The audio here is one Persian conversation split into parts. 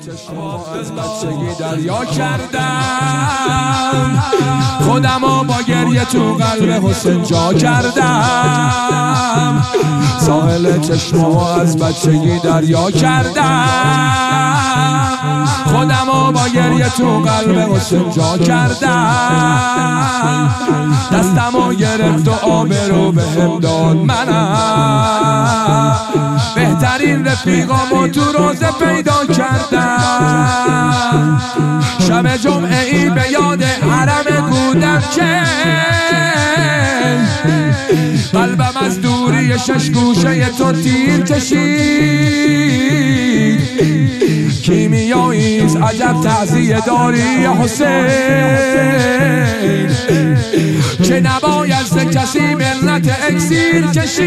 چشمامو از بچگی دریا کردم، خودمو با گریه تو قلب حسین جا کردم، ساحل چشمامو از بچگی دریا کردم، خودمو با گریه تو قلب حسین جا کردم، دستمو گرفت و آبرو بهم داد، منم بهترین رفیقامو تو روزه پیدا کردم، شب جمعه ای به یاد حرم بودم که قلبم از دوری شش گوشه تو تیر کشید، کیمیاییست عجب تعزیه داری حسین، که نباید ز کسی منت اکسیر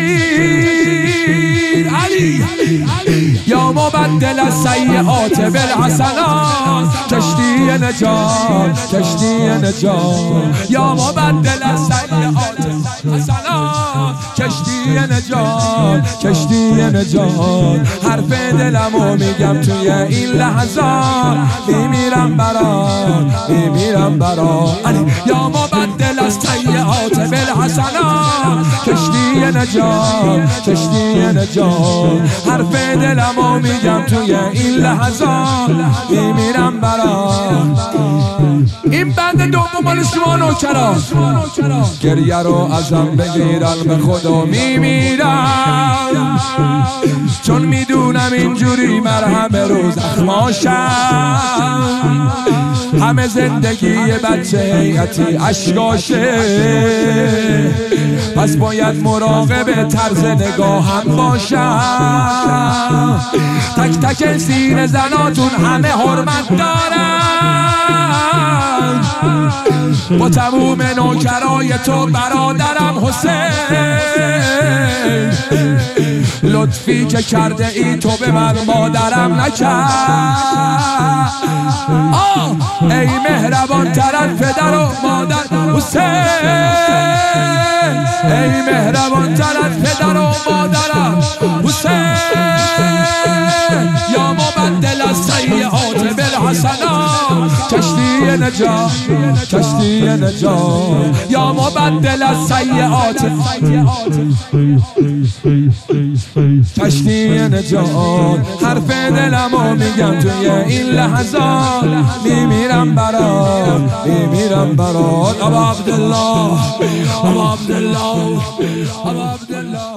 کشید، علی یا مبدل السیئات بالحسنات، کشتی نجات کشتی نجات، یا مبدل السیئات حسنات، کشتی نجات کشتی نجات، حرف دلمو میگم توی این لحظات، میمیرم برات میمیرم برات، یا مبدل السیئات بالحسنات، کشتی نجات کشتی نجات، حرف دلمو میگم توی این لحظات، میمیرم برات. این بند دوم مال شما نوکران، گریه رو ازم بگیرن به خدا میمیرم، چون میدونم اینجوری مرهم رو زخماشم، همه زندگی بچه حیاتی اشکاشه، پس باید مراقب طرز نگاهم باشم، تک تک سینه زناتون همه حرمت دارن، با تموم نوکرای تو برادرم حسین، لطفی که کرده ای تو به من مادرم نکرد، ای مهربان تر از پدر و مادر حسین، ای مهربان تر از پدر و مادرم حسین، یا مبدل السیئات بالحسنات، کشتی نجات کشتی نجات، یا مبدل السیئات کشتی نجات، حرف دلمو میگم توی این لحظات، میمیرم برات میمیرم برات، ابا عبدالله ابا عبدالله ابا عبدالله.